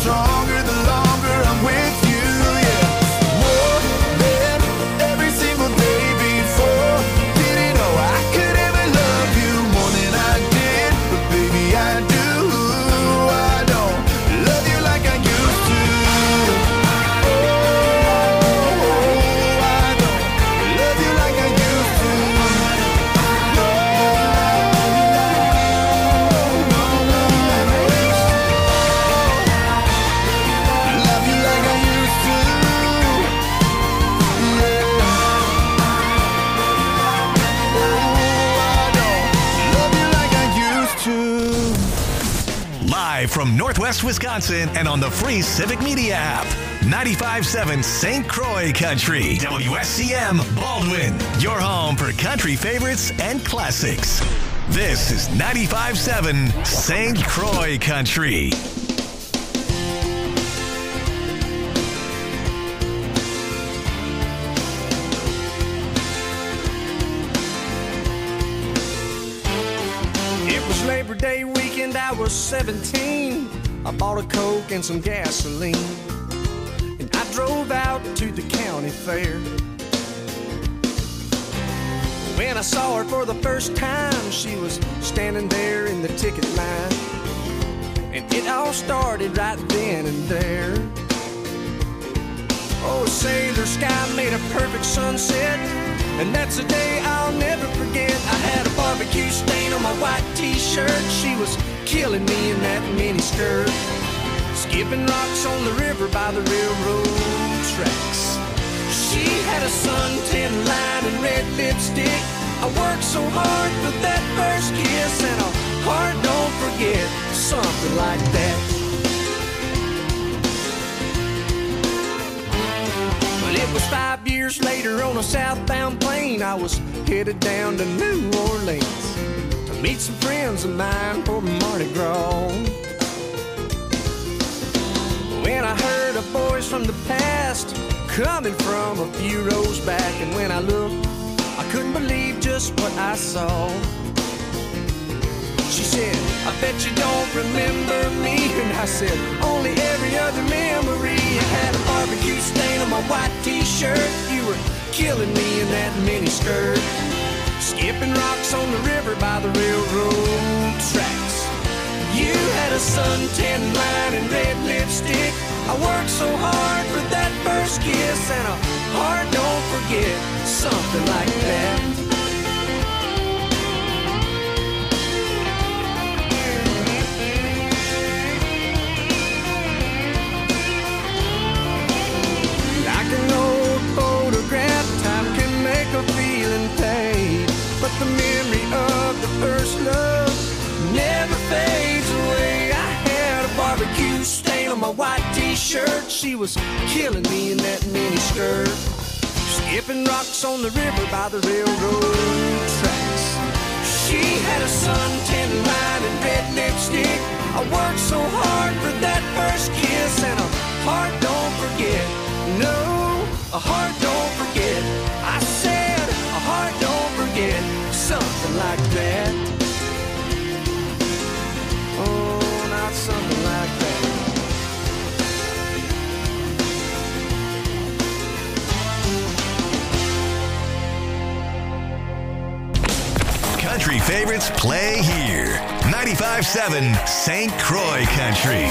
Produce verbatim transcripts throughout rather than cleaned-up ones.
stronger the longer I'm with you, yeah. More than every single day before. Didn't know I could ever love you more than I did, but baby I do. I don't love you like I used to. Oh, I don't love you like I used to. No, no, no, love you like I used to. Yeah. Oh, I don't love you like I used to. Live from Northwest Wisconsin and on the free Civic Media app. ninety-five point seven Saint Croix Country. W S C M Baldwin. Your home for country favorites and classics. This is ninety-five point seven Saint Croix Country. It was Labor Day weekend, I was seventeen. I bought a Coke and some gasoline, and I drove out to the county fair. When I saw her for the first time, she was standing there in the ticket line, and it all started right then and there. Oh, a sailor sky made a perfect sunset, and that's a day I'll never forget. I had a barbecue stain on my white t-shirt. She was killing me in that mini skirt, skipping rocks on the river by the railroad tracks. She had a suntan line and red lipstick. I worked so hard for that first kiss, and a heart don't forget, something like that. But it was five years later on a southbound plane. I was headed down to New Orleans to meet some friends of mine for Mardi Gras. When I heard a voice from the past coming from a few rows back, and when I looked, I couldn't believe just what I saw. She said, I bet you don't remember me. And I said, only every other memory. I had a barbecue stain on my white t-shirt. You were killing me in that mini skirt, skipping rocks on the river by the railroad tracks. You had a suntan line and red lipstick. I worked so hard for that first kiss, and a heart don't forget, something like that. Like an old photograph, time can make a feeling fade, but the memory of the first love never fades away. I had a barbecue stain on my white t-shirt. She was killing me in that mini skirt, skipping rocks on the river by the railroad tracks. She had a suntan line and red lipstick. I worked so hard for that first kiss, and a heart don't forget. No, a heart don't forget. I said a heart don't forget, something like that. Oh, not something like that. Country favorites play here. ninety-five point seven Saint Croix Country.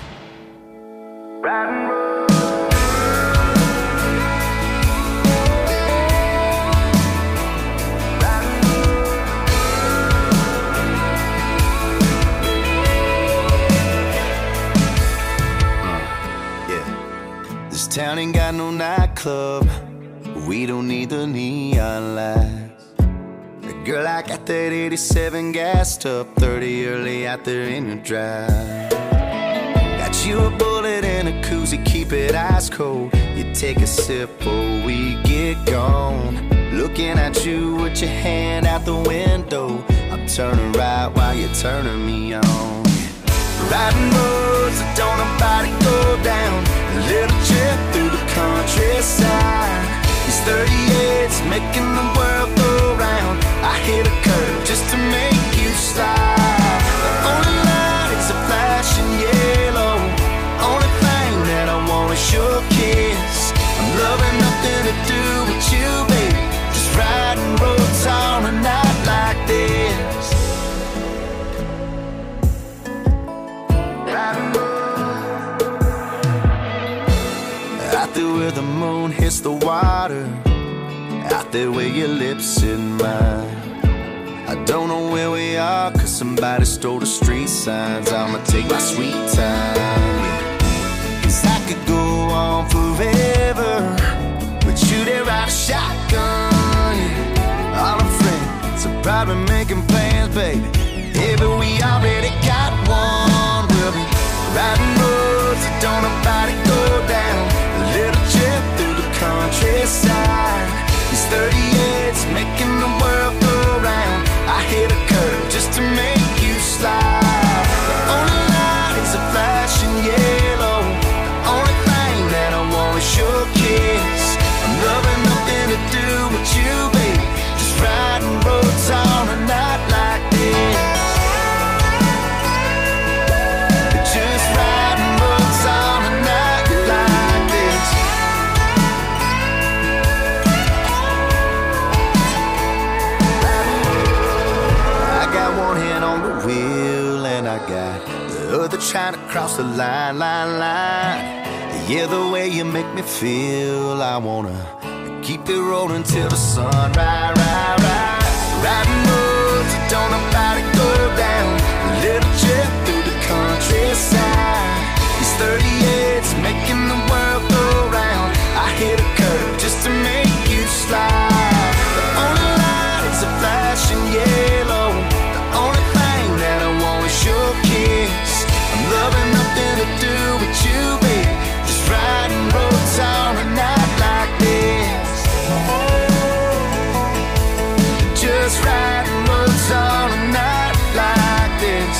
This town ain't got no nightclub. We don't need the neon lights. Girl, I got that eighty-seven gassed up, thirty early out there in your drive. Got you a bullet and a koozie, keep it ice cold. You take a sip or we get gone. Looking at you with your hand out the window. I'm turning right while you're turning me on. Riding roads that don't nobody go down. A little trip through the countryside. These thirty-eights making the world go round. I hit a curve just to make you stop. The only lights are flashing yellow. Only where the moon hits the water, out there where your lips in mine. I don't know where we are, cause somebody stole the street signs. I'ma take my sweet time, yeah. Cause I could go on forever with you there, ride a shotgun, yeah. All our friends are probably making plans, baby. Yeah, but we already got one. We'll be riding roads that don't nobody go down, a little trip through the countryside. These thirty-eights making the world go round. I hit a curve just to make you slide. The only light is a flashing yellow. The only thing that I want is your kiss. I'm loving nothing to do with you, baby. Just riding roads on a night like this. Just riding roads on a night like this. I got one hand on the wheel and I got the other trying to cross the line, line, line. Yeah, the way you make me feel, I wanna keep it rolling till the sun rise, rise, rise. Riding roads that don't nobody go down, a little trip through the countryside. These thirty-eights making the world go round. I hit a curve just to make you slide. The only light is a flashing yellow. The only thing that I want is your kiss. I'm loving nothing to do with you, baby. Just riding roads on a night like this. Just riding roads on a night like this.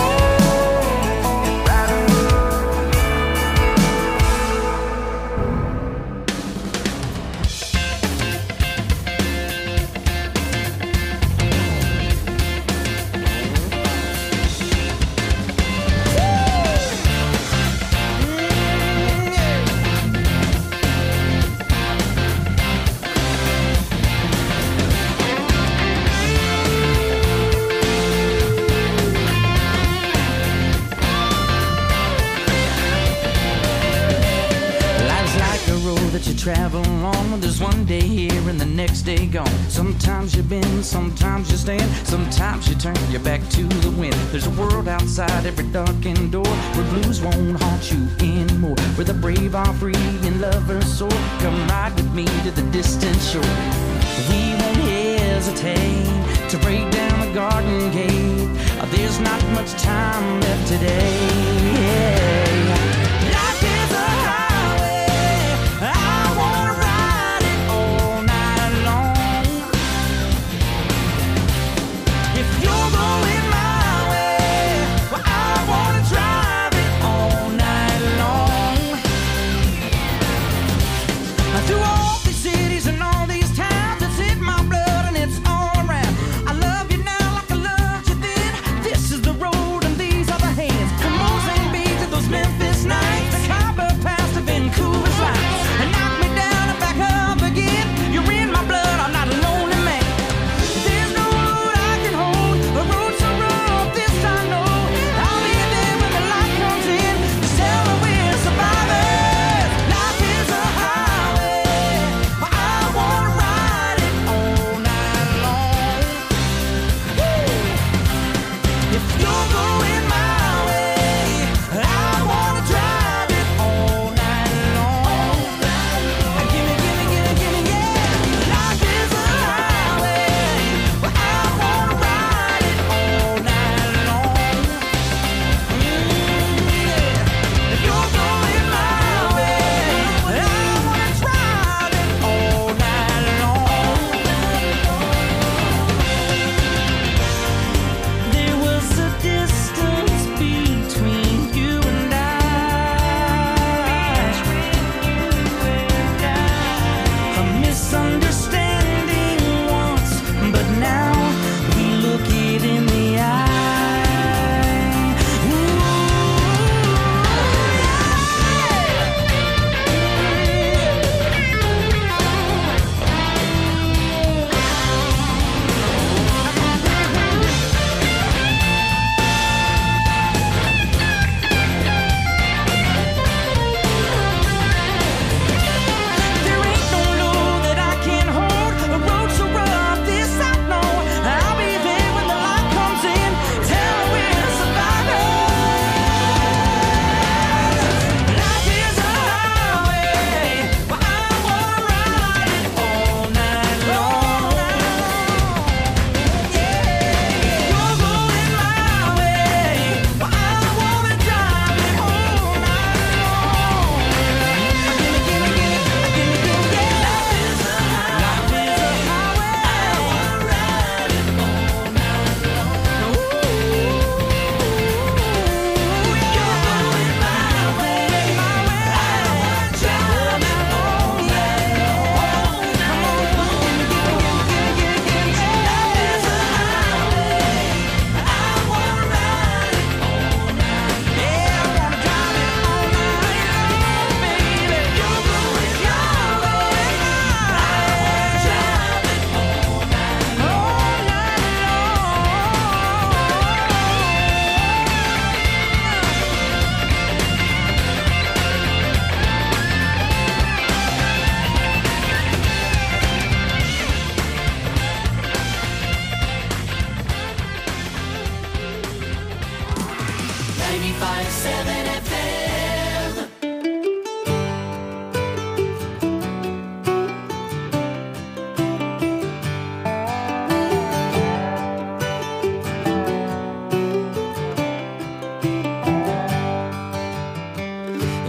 You travel along, there's one day here and the next day gone. Sometimes you bend, sometimes you stand, sometimes you turn your back to the wind. There's a world outside every darkened door where blues won't haunt you anymore, where the brave are free and lovers soar. Come ride with me to the distant shore. We won't hesitate to break down the garden gate. There's not much time left today. Life is a highway, I wanna ride it all night long. If you're going my way, well, I wanna drive it all night long. Through all these cities and all these towns, it's in my blood and it's all around. I love you now like I loved you then. This is the road and these are the hands. Come on, Saint Beat to those Memphis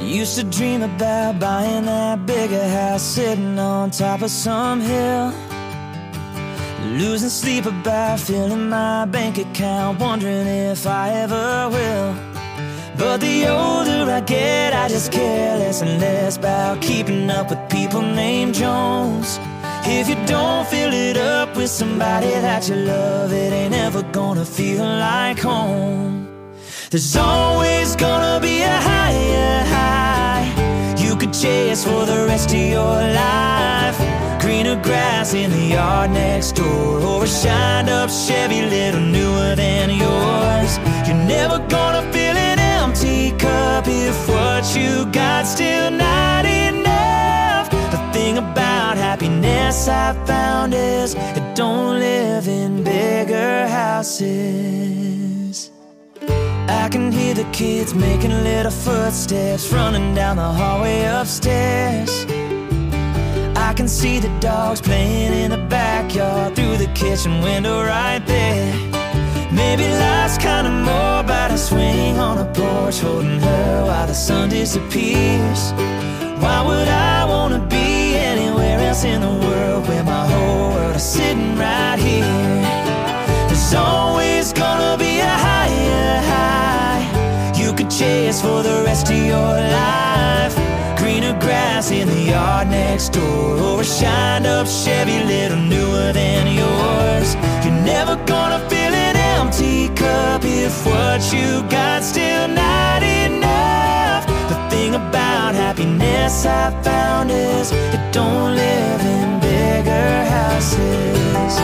Used to dream about buying that bigger house, sitting on top of some hill, losing sleep about filling my bank account, wondering if I ever will. But the older I get, I just care less and less about keeping up with people named Jones. If you don't fill it up with somebody that you love, it ain't ever gonna feel like home. There's always gonna be a higher high you could chase for the rest of your life. Greener grass in the yard next door, or a shined up Chevy little newer than yours. You're never gonna fill an empty cup if what you got still not enough. The thing about happiness I found is it don't live in bigger houses. I can hear the kids making little footsteps running down the hallway upstairs. I can see the dogs playing in the backyard through the kitchen window right there. Maybe life's kinda more about a swing on a porch, holding her while the sun disappears. Why would I wanna be anywhere else in the world where my whole world is sitting right here? There's always gonna be a higher high you could chase for the rest of your life. Greener grass in the yard next door, or a shined up Chevy little newer than yours. You're never gonna fill an empty cup if what you got still not enough. The thing about happiness I found is it don't live in bigger houses.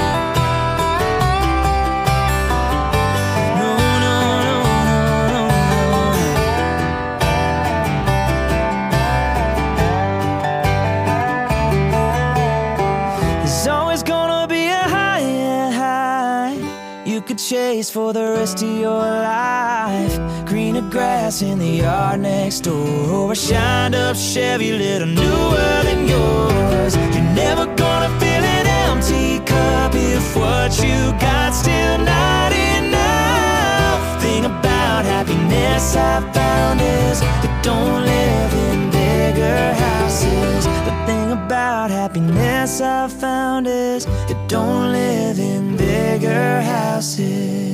Chase for the rest of your life. Greener grass in the yard next door, or a shined up Chevy little newer than yours. You're never gonna fill an empty cup if what you got still not enough. Thing about happiness I found is it don't live in bigger houses. The thing about happiness I found is it don't live in bigger houses.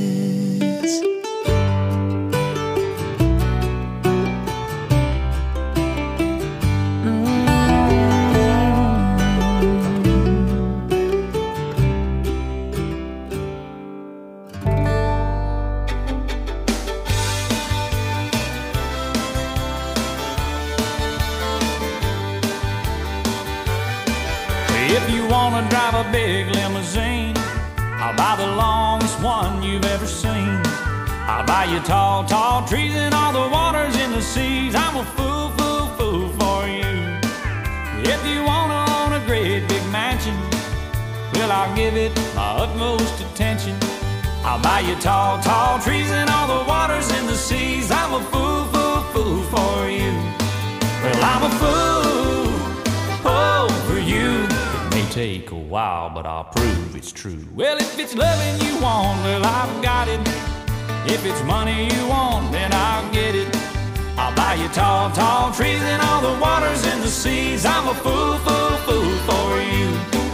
If you wanna drive a big limousine, I'll buy the longest one you've ever seen. I'll buy you tall, tall trees and all the waters in the seas. I'm a fool, fool, fool for you. If you wanna own a great big mansion, well, I'll give it my utmost attention. I'll buy you tall, tall trees and all the waters in the seas. I'm a fool, fool, fool for you. Well, I'm a fool, oh, for you. Take a while, but I'll prove it's true. Well, if it's loving you want, well, I've got it. If it's money you want, then I'll get it. I'll buy you tall, tall trees and all the waters in the seas. I'm a fool, fool, fool for you.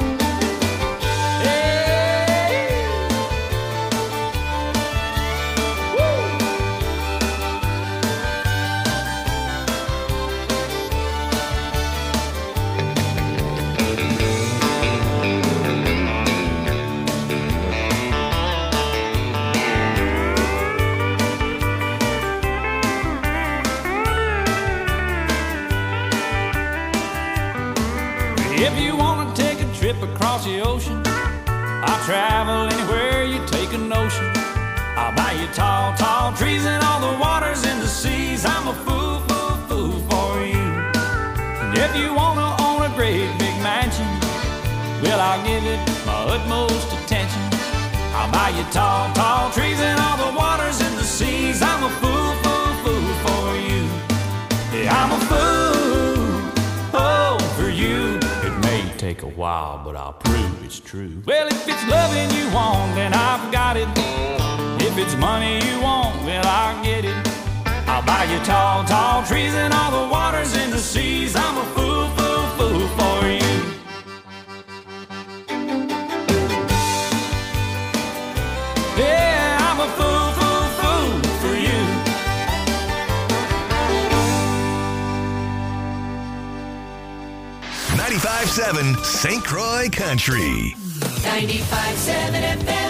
If you want to take a trip across the ocean, I'll travel anywhere you take a notion. I'll buy you tall, tall trees and all the waters in the seas. I'm a fool, fool, fool for you. And if you want to own a great big mansion, well, I'll give it my utmost attention. I'll buy you tall, tall trees and all the waters in the seas. I'm a fool, fool, fool for you. Yeah, I'm a fool, oh, for you. Take a while, but I'll prove it's true. Well, if it's loving you want, then I've got it. If it's money you want, well, I'll get it. I'll buy you tall, tall trees and all the water the seas. I'm a fool, fool, fool for you. Yeah, I'm a fool, fool, fool for you. ninety-five seven Saint Croix Country. ninety-five seven F M.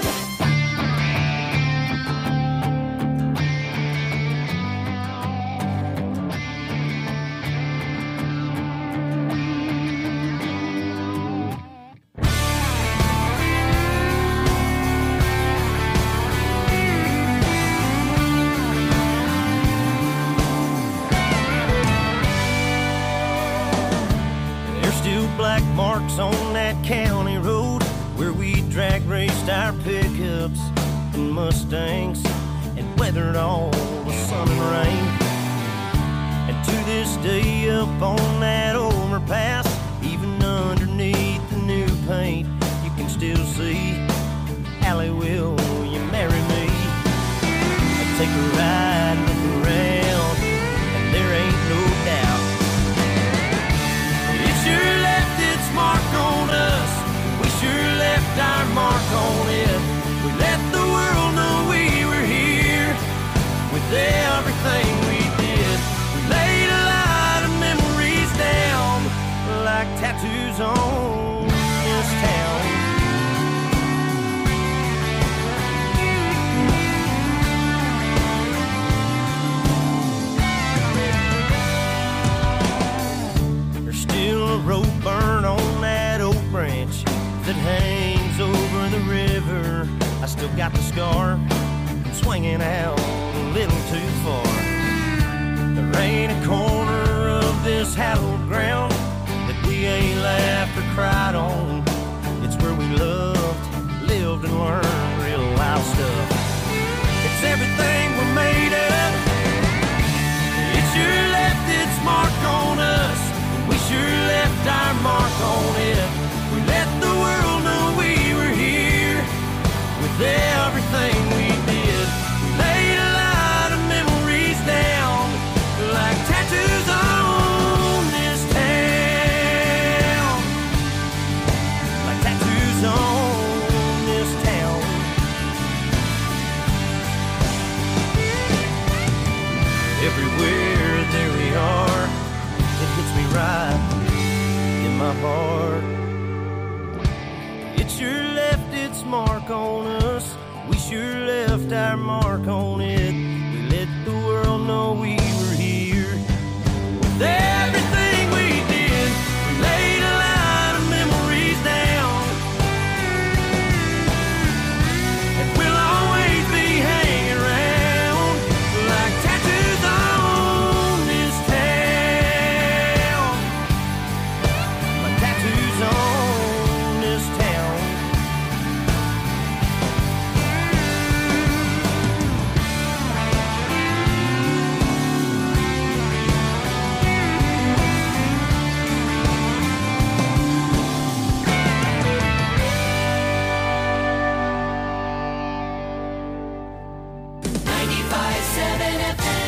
Black marks on that county road where we drag raced our pickups and Mustangs and weathered all the sun and rain. And to this day up on that overpass, even underneath the new paint, you can still see Allie, will you marry me? I take a ride, look around, and there ain't no doubt it sure left its mark on us. We sure left our mark on it. We let the world know we were here with everything we did. We laid a lot of memories down like tattoos on this town. There's still a rope burn on that oak branch that hangs over the river. I still got the scar from swinging out a little too far. There ain't a corner of this hallowed ground that we ain't laughed or cried on. It's where we loved, lived, and learned real wild stuff. It's everything we're made of. It sure left its mark on us. We sure left our mark on it. We let the world know we were here with everything we did. We laid a lot of memories down like tattoos on this town. Like tattoos on this town. Everywhere there we are, it hits me right in my heart. It sure left its mark on us. We sure left our mark on it. We let the world know we were here with everything we did. We laid a lot of memories down, and we'll always be hanging around like tattoos on this town. Like tattoos on this town. ninety-five seven F M.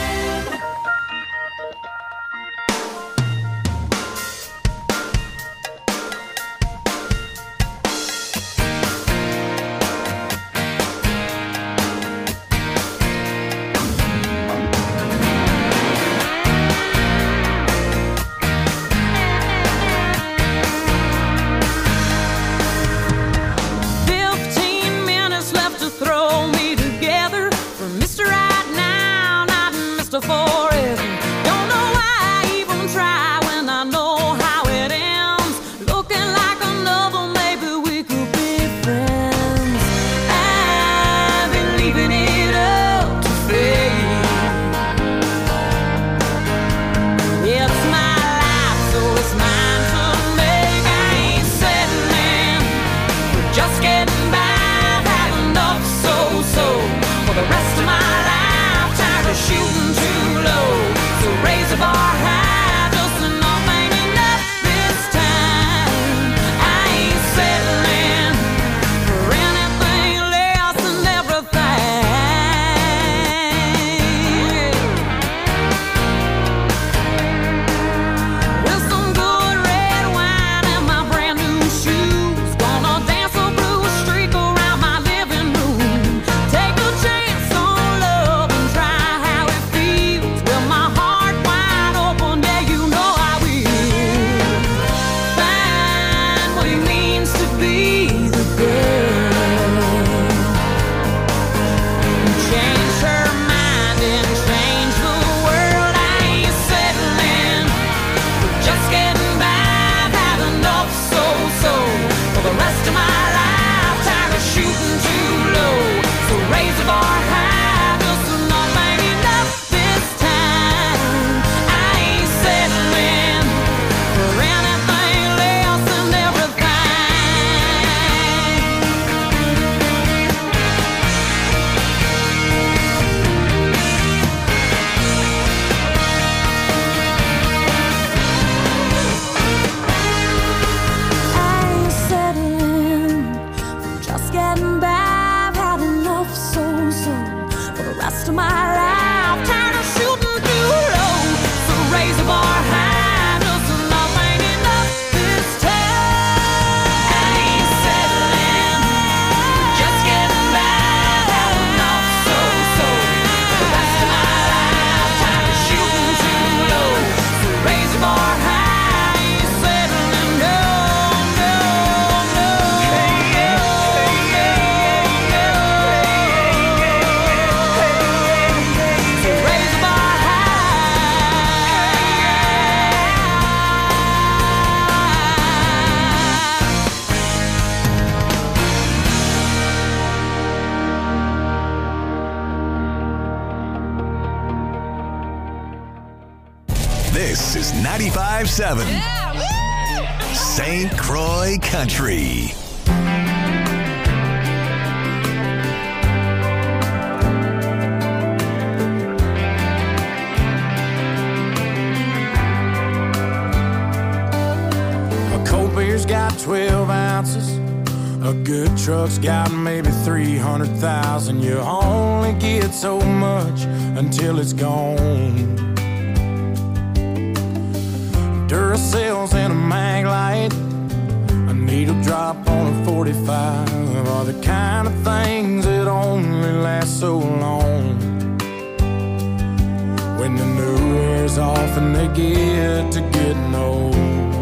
Fifteen minutes left to throw me together for Mister Right Now, not Mister Forever. Don't know why I even try when I know how it ends. Looking like another, maybe we could be friends. I've been leaving it up to fate. It's my life, so it's mine to make. I ain't settling for just getting by. I've had enough so-so for the rest of my life. Tired of shooting too low, so raise the bar high. Just enough ain't enough this time. I ain't settling for anything less than everything. This is ninety-five seven Saint Croix Country. A cold beer's got twelve ounces. A good truck's got maybe three hundred thousand. You only get so much until it's gone. Duracell's in a mag light, a needle drop on a forty-five are the kind of things that only last so long. When the new wears off and they get to getting old,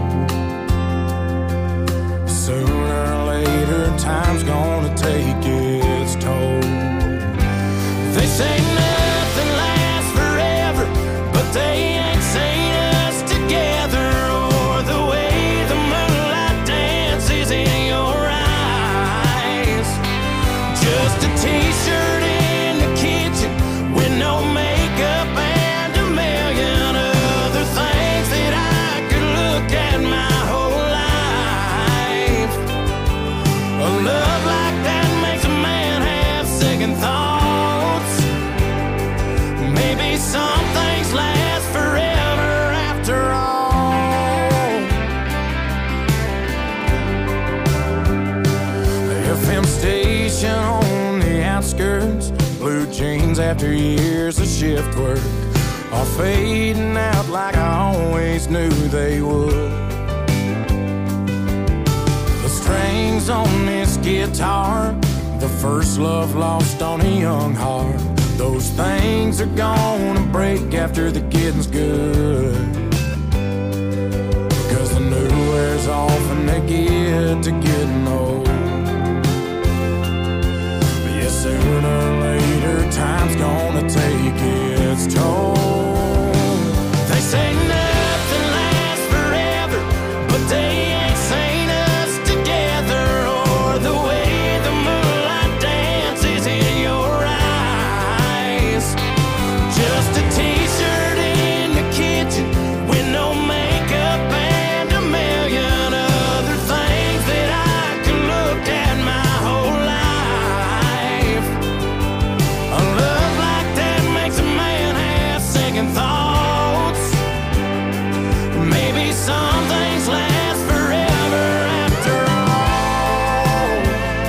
sooner or later time's gonna take its toll. They say nothing lasts forever, but they ain't seen us together, or the way the moonlight dances in your eyes. Just a t-shirt in the kitchen with no makeup and a million other things that I could look at my whole life. A love like that makes a man have second thoughts. Maybe some things last forever after all. The F M station on the outskirts, blue jeans after years of shift work are fading out like I always knew they would. The strings on this guitar, the first love lost on a young heart, those things are gonna break after the getting's good. Because the new wears off and they get to getting old. But yeah, sooner or later time's gonna take its toll. They say nothing lasts forever, but they ain't seen us together, or the way the moonlight dances in your eyes. Just a t-shirt in the kitchen with no makeup and a million other things that I can look at my whole life. A love like that makes a man have second thoughts. Maybe some things last forever after all.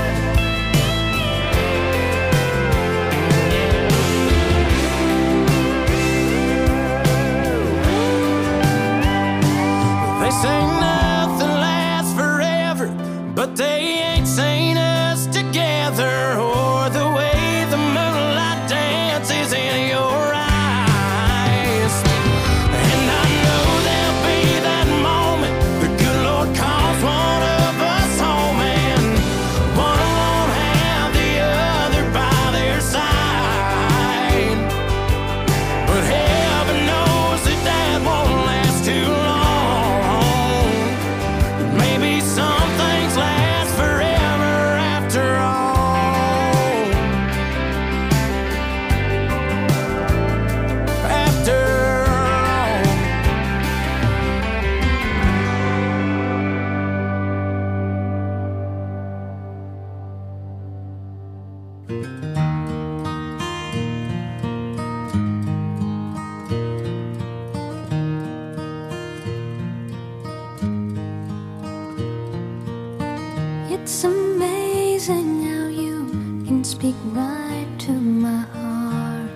They say nothing lasts forever, but they ain't seen us together, or the way the moonlight dances in your eyes. And I know there'll be that moment the good Lord calls one of us home, and one won't have the other by their side. But heaven knows that that won't last too long. Maybe some things last forever after all. After all. It's amazing how you can speak right to my heart.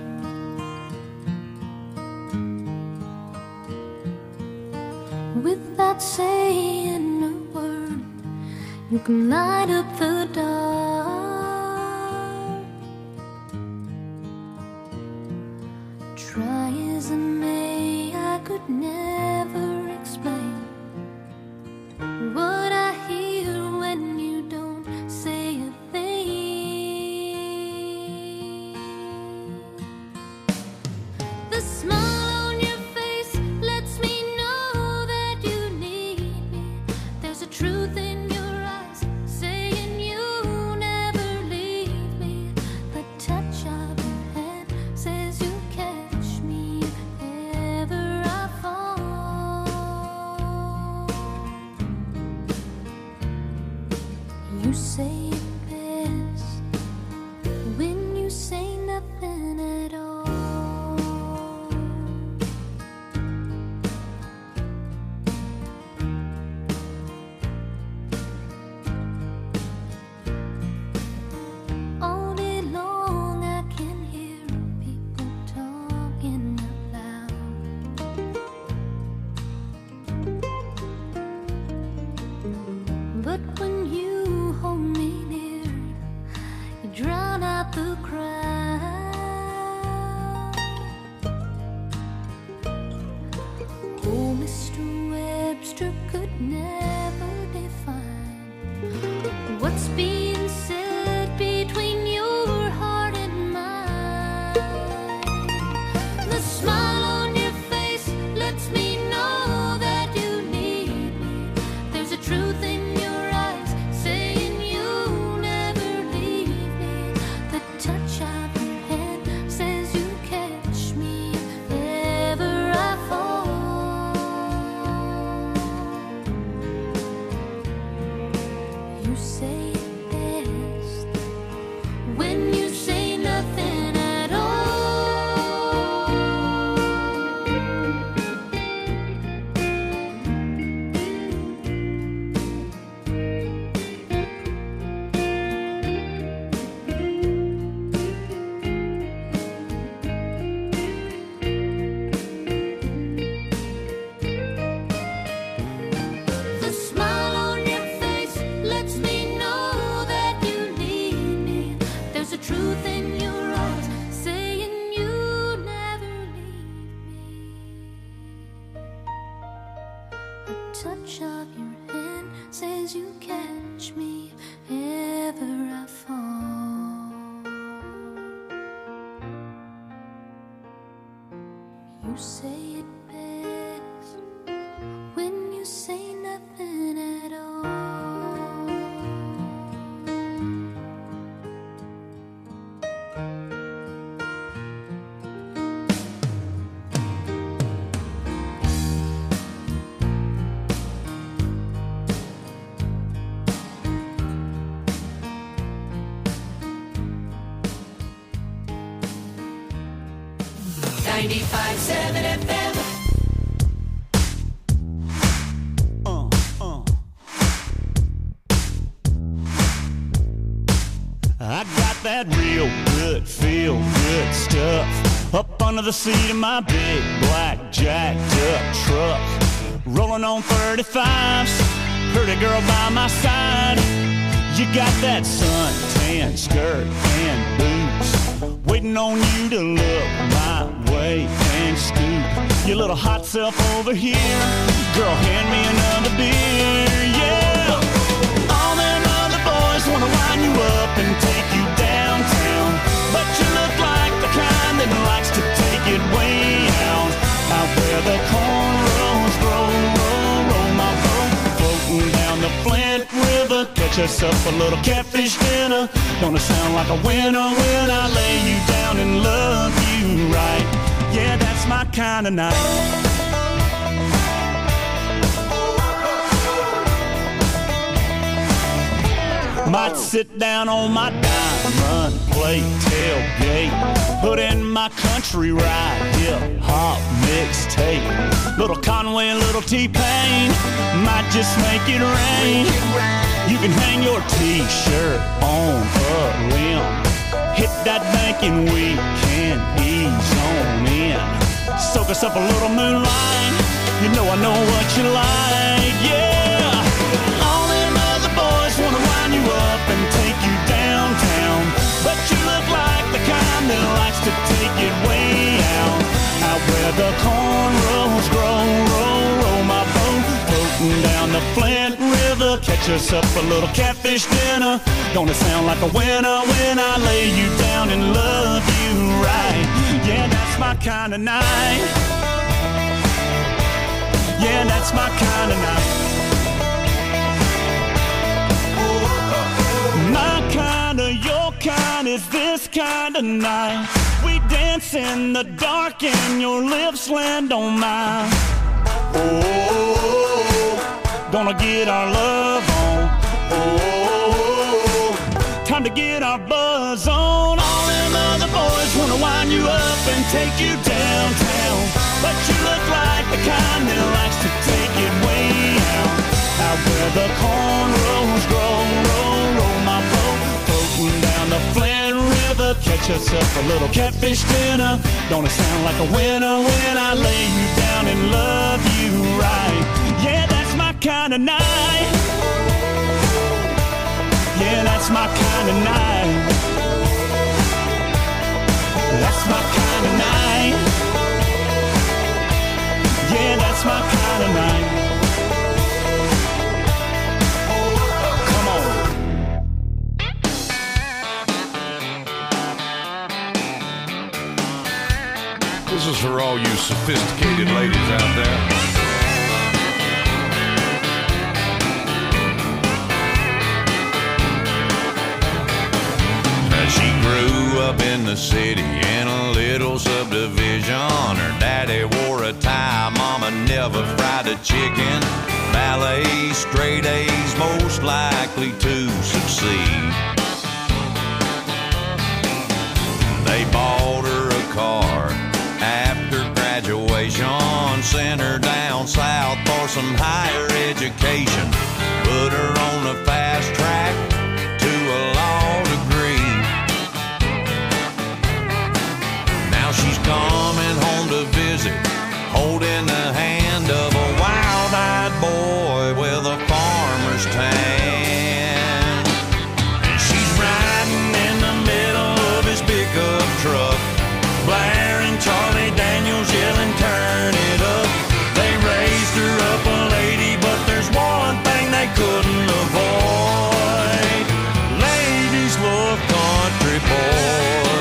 Without saying a word, you can light up the dark. Try as I may, I could never explain what I hear when you don't say a thing. The smile on your face lets me know that you need me. There's a truth in your eyes saying you never leave me. The touch of your hand says you catch me if ever I fall. You say it best when you say nothing at all. All day long I can hear people talking out loud. But when you hold me near, you drown out the crowd. Oh, Mister Webster could never define what's being said between your heart and mine. The smile on your face lets me know that you need me. There's a truth in your eyes saying you'll never leave me. The touch of your hand says you catch me if ever I fall. You say it best when you say nothing at all. The smile on your face lets me know that you need me. There's a truth in your eyes saying you never leave me. A touch of your hand says you catch me if ever I fall. You say it best when you say nothing at all. ninety-five seven F M. Uh, uh. I got that real good, feel good stuff up under the seat of my big black jacked up truck. Rolling on thirty-fives, pretty girl by my side. You got that suntan skirt and boots, waiting on you to look my way and scoop your little hot self over here. Girl, hand me another beer, yeah. All them other boys wanna line you up and take you downtown, but you look like the kind that likes to take it way out, out where the cornrows grow, roll, roll my boat, floating down the Flint River. Catch us up a little catfish dinner. Gonna sound like a winner when I lay you down and love you right. Yeah, that's my kind of night. Might sit down on my diamond plate tailgate, put in my country ride, hip hop mixtape. Little Conway, little T-Pain, might just make it rain. You can hang your t-shirt on a limb, hit that bank and we can ease on in. Soak us up a little moonlight, you know I know what you like, yeah. All them other boys wanna line you up and take you downtown, but you look like the kind that likes to take it way out, out where the cornrows grow, roll, roll my boat, floating down the Flint River. Catch us up a little catfish dinner. Gonna sound like a winner when I lay you down and love you right. Yeah, that's my kind of night. Yeah, that's my kind of night. My kind of, your kind is this kind of night. We dance in the dark and your lips land on mine. Oh, gonna get our love on. Oh, to get our buzz on. All them other boys wanna wind you up and take you downtown, but you look like the kind that likes to take it way out, out where the cornrows grow. Roll, roll my boat, floating down the Flint River. Catch yourself a little catfish dinner. Don't it sound like a winner when I lay you down and love you right? Yeah, that's my kind of night. Yeah, that's my kind of night. That's my kind of night. Yeah, that's my kind of night. Come on. This is for all you sophisticated ladies out there. She grew up in the city in a little subdivision. Her daddy wore a tie, mama never fried a chicken. Ballet, straight A's, most likely to succeed. They bought her a car after graduation, sent her down south for some higher education, put her on the fast track to a law degree. She's coming home to visit, holding the hand of a wild-eyed boy with a farmer's tan. And she's riding in the middle of his pickup truck, blaring Charlie Daniels, yelling, turn it up. They raised her up a lady, but there's one thing they couldn't avoid. Ladies love country boys.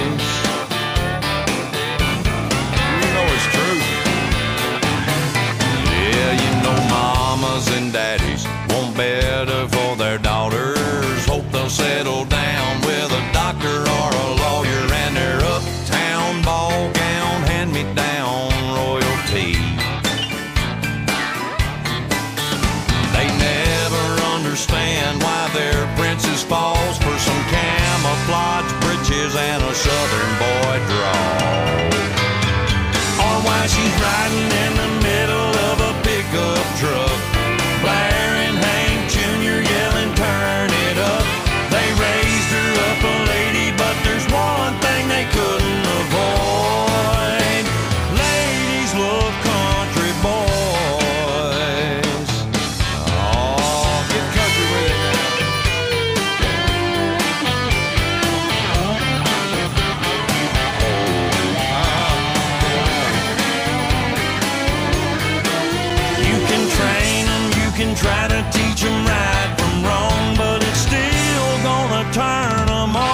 And daddies want better for their daughters. Hope they'll settle down with a doctor or a lawyer, and their uptown ball gown hand-me-down royalty. They never understand why their princess falls for some camouflage breeches and a southern boy drawl, or why she's riding in the middle of a pickup truck, blaring Hank Junior, yelling, turn it up. They raised her up a lady, but there's one thing they couldn't avoid. Ladies love country boys. Oh, get country with it now. You can train them, you can try to teach them right from wrong, but it's still gonna turn them on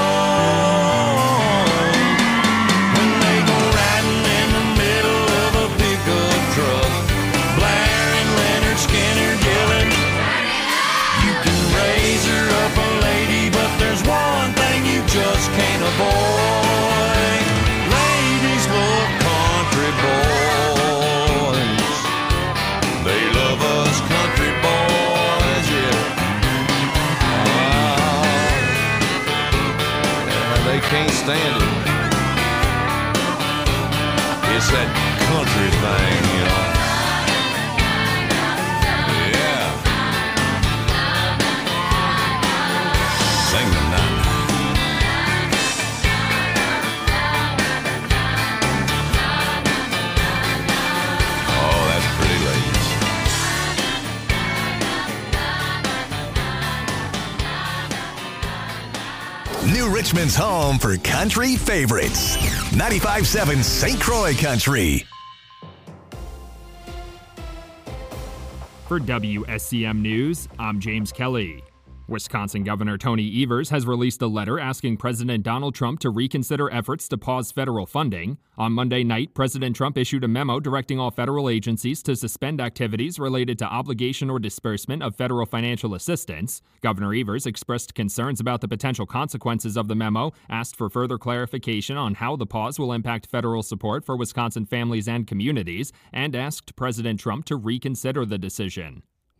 when they go riding in the middle of a pickup truck, blaring Leonard Skinner, yelling, you can raise her up a lady, but there's one thing you just can't avoid. Ladies love country boys. They love us country boys, yeah. Oh, yeah, they can't stand it. It's that country thing, you know. Yeah. Sing the night. Oh, that's pretty, ladies. New Richmond's home for country favorites. ninety-five point seven Saint Croix Country. For W S C M News, I'm James Kelly. Wisconsin Governor Tony Evers has released a letter asking President Donald Trump to reconsider efforts to pause federal funding. On Monday night, President Trump issued a memo directing all federal agencies to suspend activities related to obligation or disbursement of federal financial assistance. Governor Evers expressed concerns about the potential consequences of the memo, asked for further clarification on how the pause will impact federal support for Wisconsin families and communities, and asked President Trump to reconsider the decision.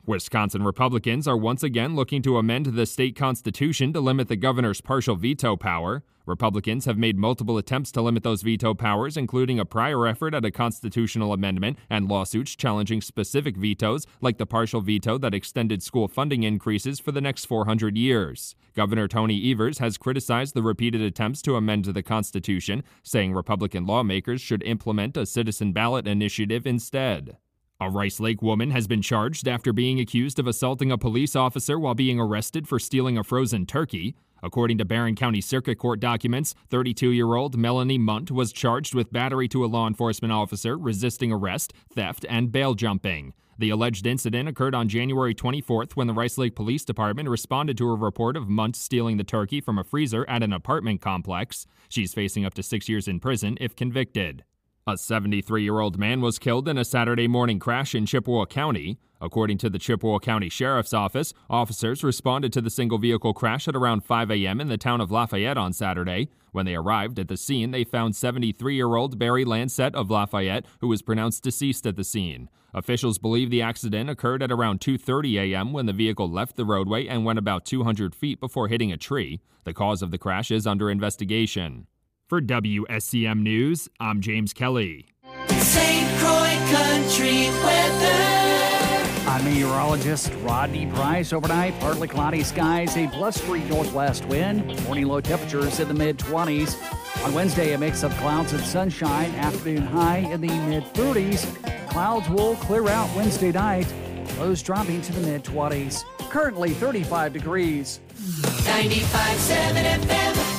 Wisconsin Republicans are once again looking to amend the state constitution to limit the governor's partial veto power. Republicans have made multiple attempts to limit those veto powers, including a prior effort at a constitutional amendment and lawsuits challenging specific vetoes, like the partial veto that extended school funding increases for the next four hundred years. Governor Tony Evers has criticized the repeated attempts to amend the Constitution, saying Republican lawmakers should implement a citizen ballot initiative instead. A Rice Lake woman has been charged after being accused of assaulting a police officer while being arrested for stealing a frozen turkey. According to Barron County Circuit Court documents, thirty-two-year-old Melanie Munt was charged with battery to a law enforcement officer, resisting arrest, theft, and bail jumping. The alleged incident occurred on January twenty-fourth when the Rice Lake Police Department responded to a report of Munt stealing the turkey from a freezer at an apartment complex. She's facing up to six years in prison if convicted. A seventy-three-year-old man was killed in a Saturday morning crash in Chippewa County. According to the Chippewa County Sheriff's Office, officers responded to the single-vehicle crash at around five a.m. in the town of Lafayette on Saturday. When they arrived at the scene, they found seventy-three-year-old Barry Lancette of Lafayette, who was pronounced deceased at the scene. Officials believe the accident occurred at around two thirty a.m. when the vehicle left the roadway and went about two hundred feet before hitting a tree. The cause of the crash is under investigation. For W S C M News, I'm James Kelly. Saint Croix Country weather. I'm meteorologist Rodney Price. Overnight, partly cloudy skies, a plus three northwest wind. Morning low temperatures in the mid-twenties. On Wednesday, a mix of clouds and sunshine. Afternoon high in the mid-thirties. Clouds will clear out Wednesday night. Lows dropping to the mid-twenties. Currently thirty-five degrees. ninety-five point seven F M.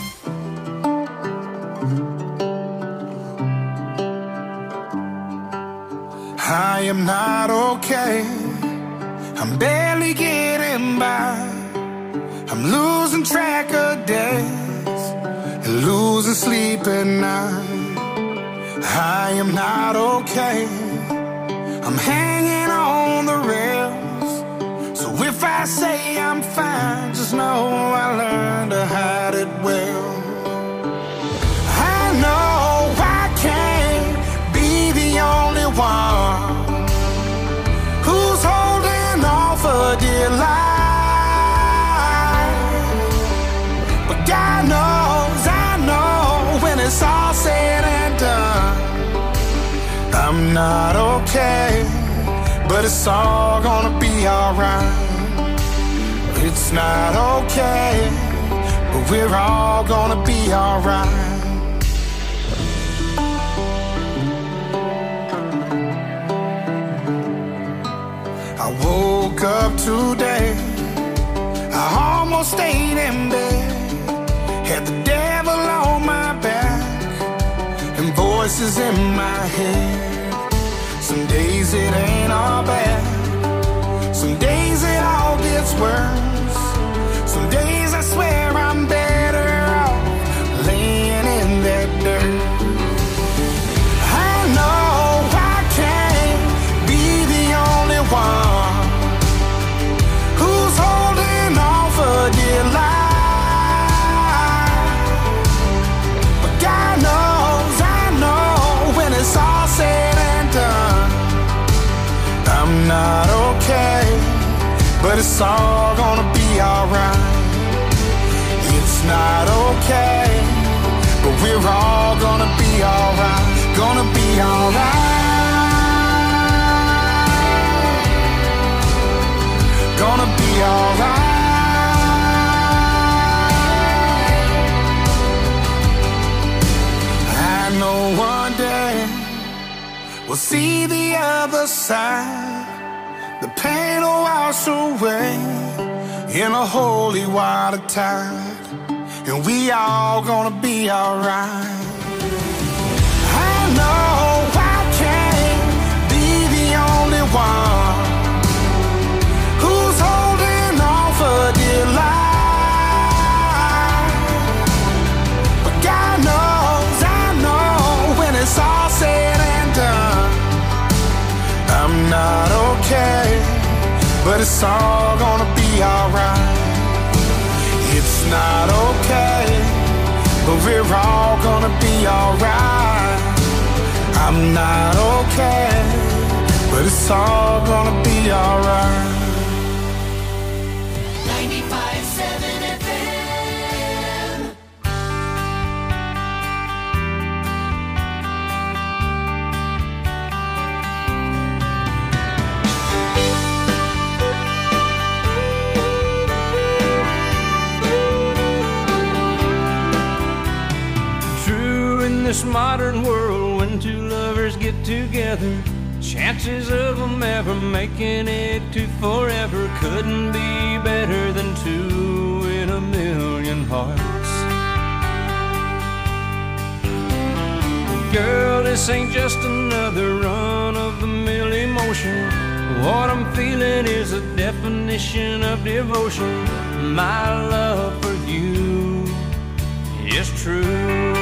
I am not okay. I'm barely getting by. I'm losing track of days and losing sleep at night. I am not okay. I'm hanging on the rails. So if I say I'm fine, just know I learned to hide it well. I know I can't be the only one who's holding on for dear life. But God knows, I know, when it's all said and done, I'm not okay, but it's all gonna be alright. It's not okay, but we're all gonna be alright. I woke up today, I almost stayed in bed, had the devil on my back and voices in my head. Some days it ain't all bad, some days it all gets worse. Some days I swear I'm better off laying in that dirt. I know I can't be the only one who's holding on for dear life. But God knows, I know, when it's all said and done, I'm not okay, but it's all gonna be alright. It's not okay, but we're all gonna be alright. Gonna be alright. Gonna be alright. I know one day we'll see the other side. The pain will wash away in a holy water tide, and we all gonna be alright. I know I can't be the only one who's holding on for dear life. But God knows, I know, when it's all said and done, I'm not okay, but it's all gonna be alright. It's not okay, but we're all gonna be alright. I'm not okay, but it's all gonna be alright. this modern world, when two lovers get together, chances of them ever making it to forever couldn't be better than two in a million hearts. Girl, this ain't just another run-of-the-mill emotion. What I'm feeling is a definition of devotion. My love for you is true.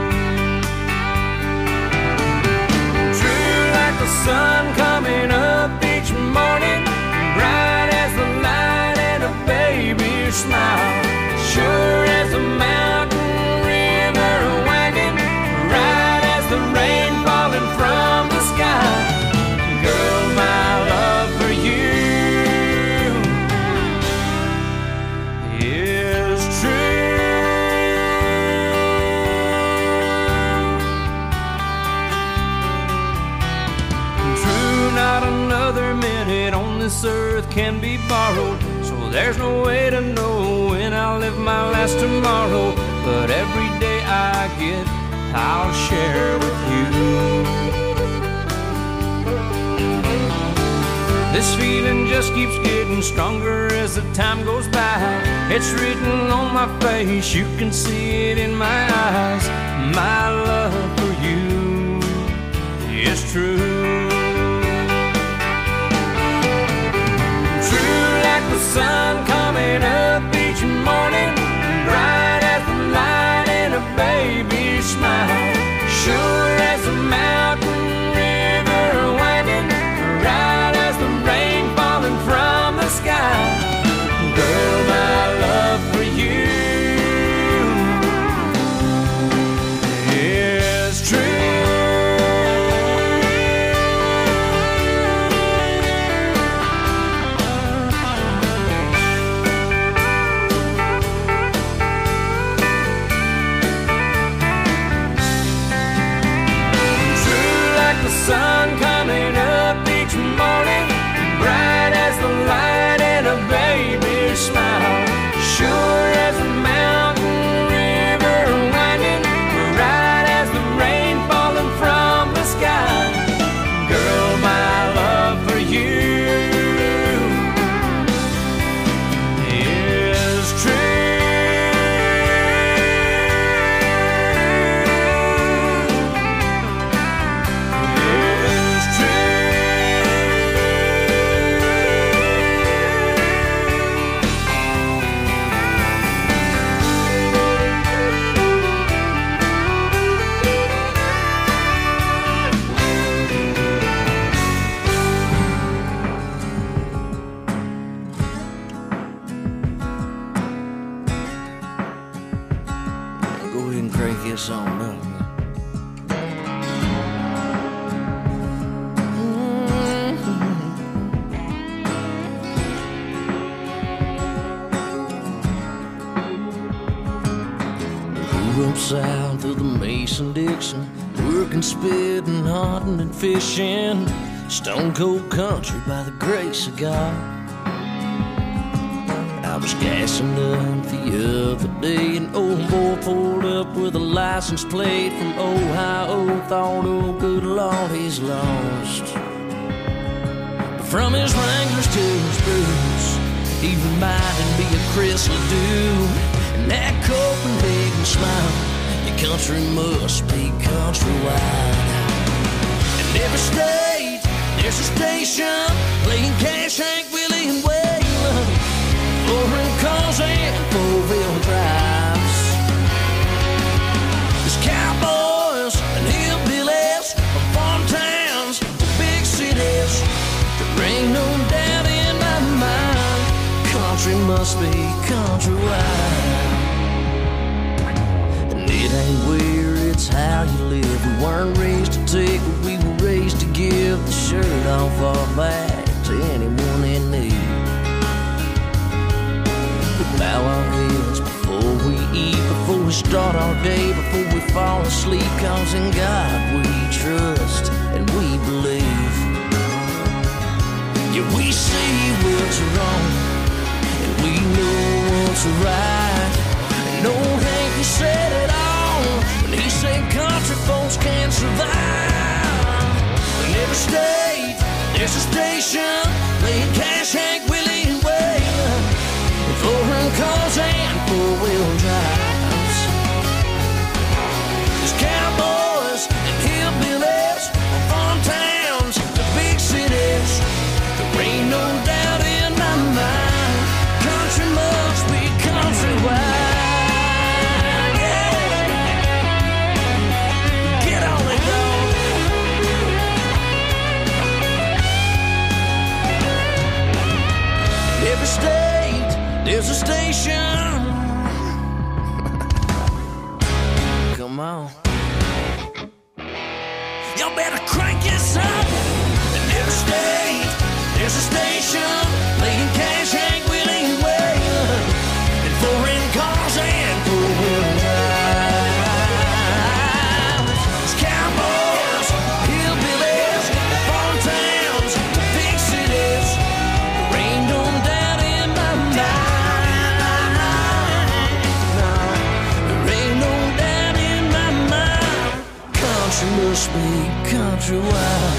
True like the sun coming up each morning, bright as the light and a baby's smile, sure as a mountain river winding, right as the rain falling from the sky. Girl, my love for you is true. True, not another minute on this earth can be borrowed, so there's no way to know when I'll live my last tomorrow. But every day I get, I'll share with you. This feeling just keeps getting stronger as the time goes by. It's written on my face, you can see it in my eyes. My love for you is true. True like the sun coming up each morning, bright as the light in a baby's smile, sure as a mountain river winding, right as the rain falling from the sky. Girl, my love for you is true. Sun coming up each morning, bright as the light in a baby's smile, sure as a mountain river winding, right as the rain falling from the sky. Girl, my love for you is true. On up. Grew up south of the Mason-Dixon, working, spitting, hunting, and fishing, stone cold country by the grace of God. I was gassing up the other day, an old boy pulled up with a license plate from Ohio. Thought, oh good Lord, he's lost. But from his Wranglers to his boots, he reminded me of Chris Ledoux. And that Copenhagen smile, your country must be countrywide. In every state, there's a station playing Cash, Hank, Willie, and Waylon, flooring cars and four-wheel drives. There's cowboys and hillbillies from farm towns to big cities. There ain't no doubt in my mind, country must be countrywide. And it ain't where, it's how you live. We weren't raised to take, but we were raised to give the shirt off our back to anyone in need. Bow our heads before we eat, before we start our day, before we fall asleep. Cause in God we trust and we believe. Yeah, we see what's wrong and we know what's right. And old Hank, he said it all. But he said country folks can't survive. In every state, there's a station playing Cash, Hank, Willie, and Wayne. Four-wheel cars and four-wheel drives. There's cowboys and hillbillies, farm towns, the big cities. There ain't no doubt in my mind, country must be countrywide. Yeah. Get on it, dog. Every state, there's a station. Come on. Y'all better crank this up. In every state, there's a station playing Cash, Hank, Willie, and Wayne. And foreign cars and four-wheel drives. There's cowboys, hillbillies, farm towns, big cities. There ain't no doubt in my mind. No, there ain't no doubt in my mind. Country must be countrywide.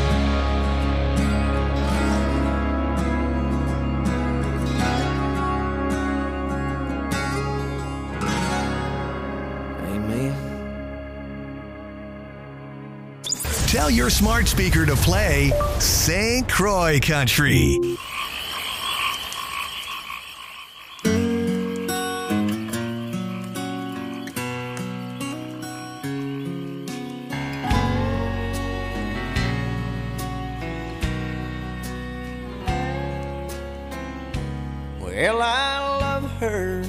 Tell your smart speaker to play Saint Croix Country. Well, I love her,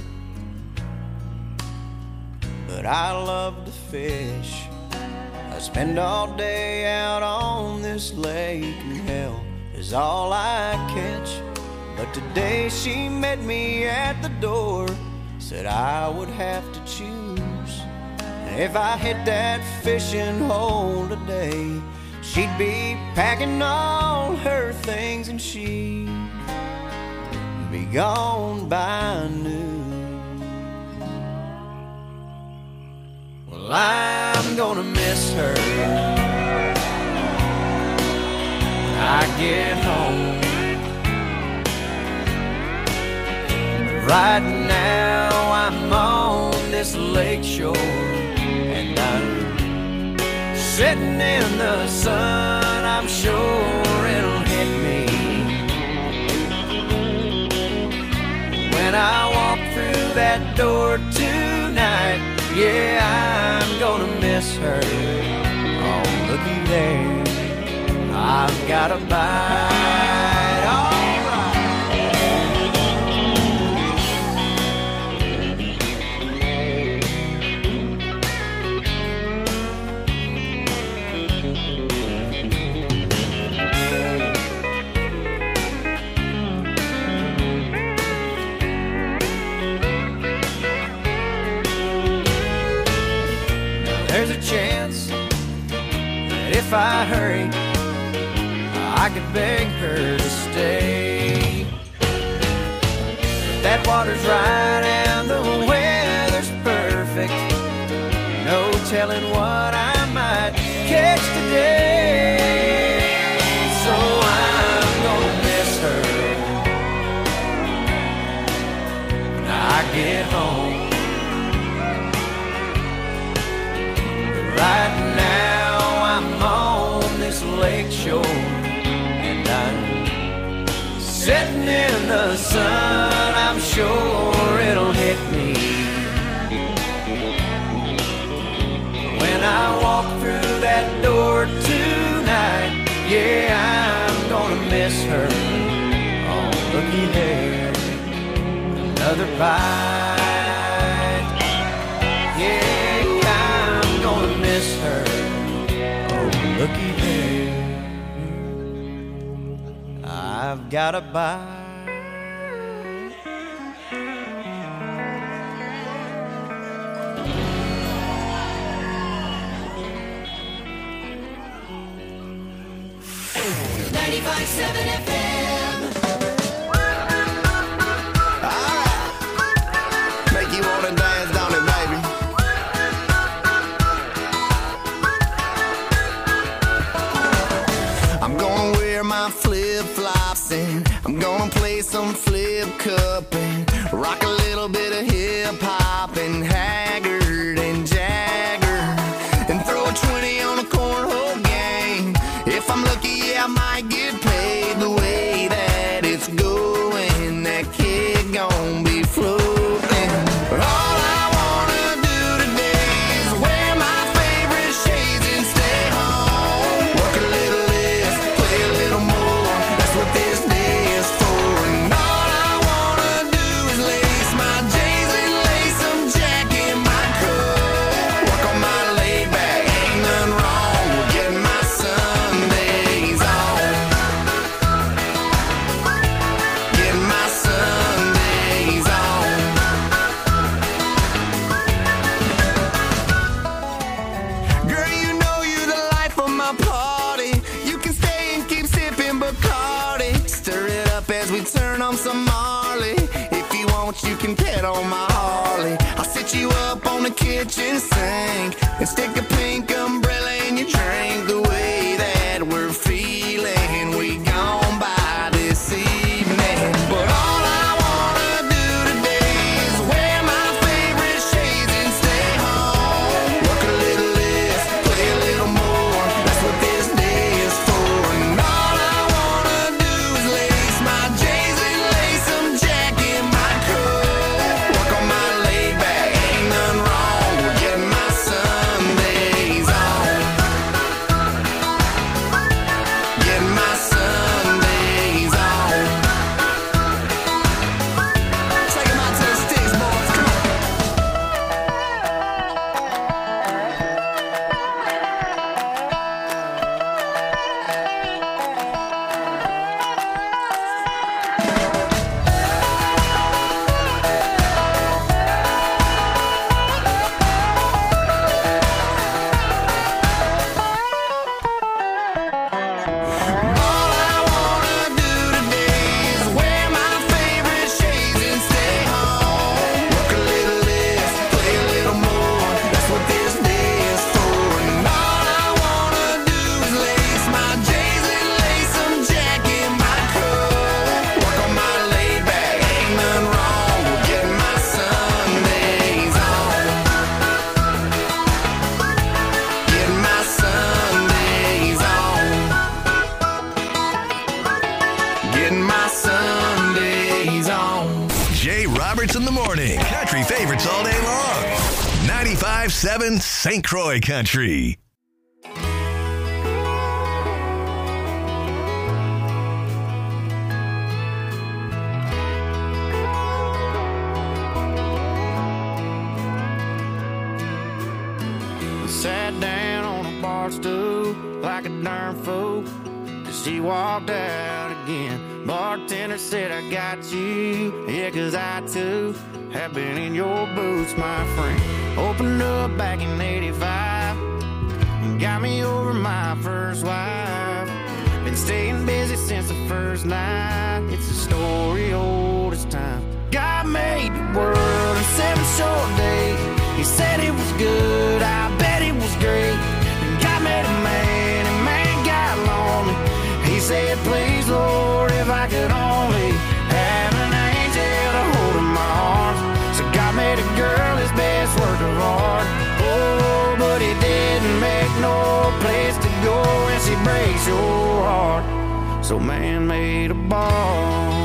but I love to fish. I spend all day out on this lake, and hell is all I catch. But today she met me at the door, said I would have to choose. And if I hit that fishing hole today, she'd be packing all her things and she'd be gone by noon. Well, I'm gonna miss her when I get home. Right now I'm on this lake shore, and I'm sitting in the sun. I'm sure it'll hit me when I walk through that door tonight. Yeah, I'm gonna miss her. Oh, looky there, I've got a bite. All there's a chance that if I hurry, I could beg her to stay. If that water's right and the weather's perfect, no telling what I might catch today. So I'm gonna miss her when I get home. Right now I'm on this lake shore, and I'm sitting in the sun. I'm sure it'll hit me when I walk through that door tonight. Yeah, I'm gonna miss her. Oh, looky there, another bite. Yeah, I'm gonna miss her. Oh, looky there, I've got a bite. ninety-five seven F M. Make you wanna dance, don't it, baby? pops and I'm gonna play some flip cup and rock a little bit of hip hop and Haggard and Jagger and throw a twenty on a cornhole game. If I'm lucky, yeah, I might get paid. The way that it's going, that kid gon' be floating. But all I wanna do today is wear my favorite shades and stay home. Work a little less, play a little more. That's what this day is for. And all I wanna do is lace my J's and lace some Jack in my coat. Work on my laid back, ain't nothing wrong with getting my Sundays on. Getting my Sundays on. Girl, you know you the life of my party. You can stay and keep sipping Bacardi. Stir it up as we turn on some Marley. If you want, you can pet on my Harley. I'll sit you up on the kitchen sink and stick a pink umbrella in your drink. The way that we're feeling, we gone by this evening. But all I wanna do today is wear my favorite shades and stay home. Work a little less, play a little more. That's what this day is for. And all I wanna do is lace my J's and lace some Jack in my coat. Work on my laid back, ain't nothing wrong with getting my Sundays on. Getting my Sundays on. Take 'em out to the sticks, boys. Come on. All I wanna do today is wear my favorite shades and stay home. Work a little less, play a little more. That's what this day is for. And all I wanna do is lace my J's and lace some Jack in my coat. Work on my laid back, ain't nothing wrong with getting my Sundays on. Getting my Sundays on. Getting my Sundays on. Jay Roberts in the morning. Country favorites all day long. ninety-five point seven Saint Croix Country. Sat down on a bar stool like a darn fool. She walked out again. Bartender said, I got you. Yeah, 'cause I too have been in your boots, my friend. Opened up back in eighty-five. Got me over my first wife. Been staying busy since the first night. It's a story old as time. God made the world in seven short days. He said it was good, I bet it was great. Then God made a man, and man got lonely. He said, please, Lord, if I could only have an angel to hold in my arms. So God made a girl his best work of art. Oh, but he didn't make no place to go when she breaks your heart. So man made a bar.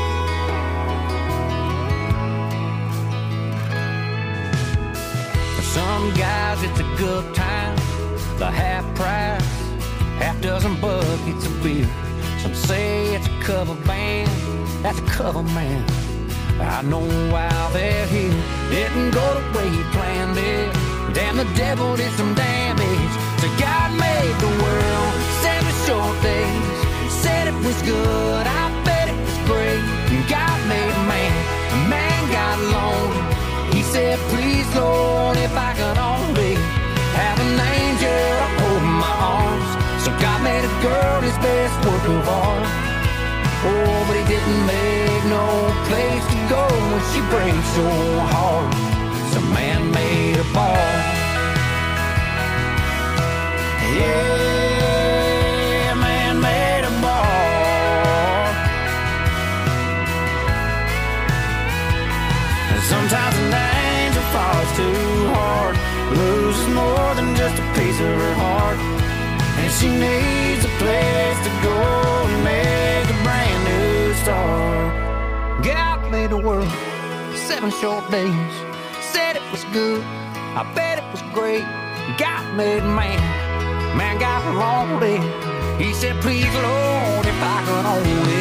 For some guys it's a good time, the half price, half dozen buckets of beer. Some say it's a cover band, that's a cover man. I know why they're here. Didn't go the way he planned it. Damn, the devil did some damage. So God made the world seven short days. Said it was good, I bet it was great. And God made a man, a man got lonely. He said, please, Lord, if I could only have an angel to hold in my arms. So God made a girl his best work of art. Oh, but he didn't make no place to go when she breaks your heart. So man made a bar. Yeah, man made a bar. more than just a piece of her heart. And she needs a place to go and make a brand new start. Get out, made the world, seven short days. Said it was good, I bet it was great. God made man, man got a long day. He said, please, Lord, if I could only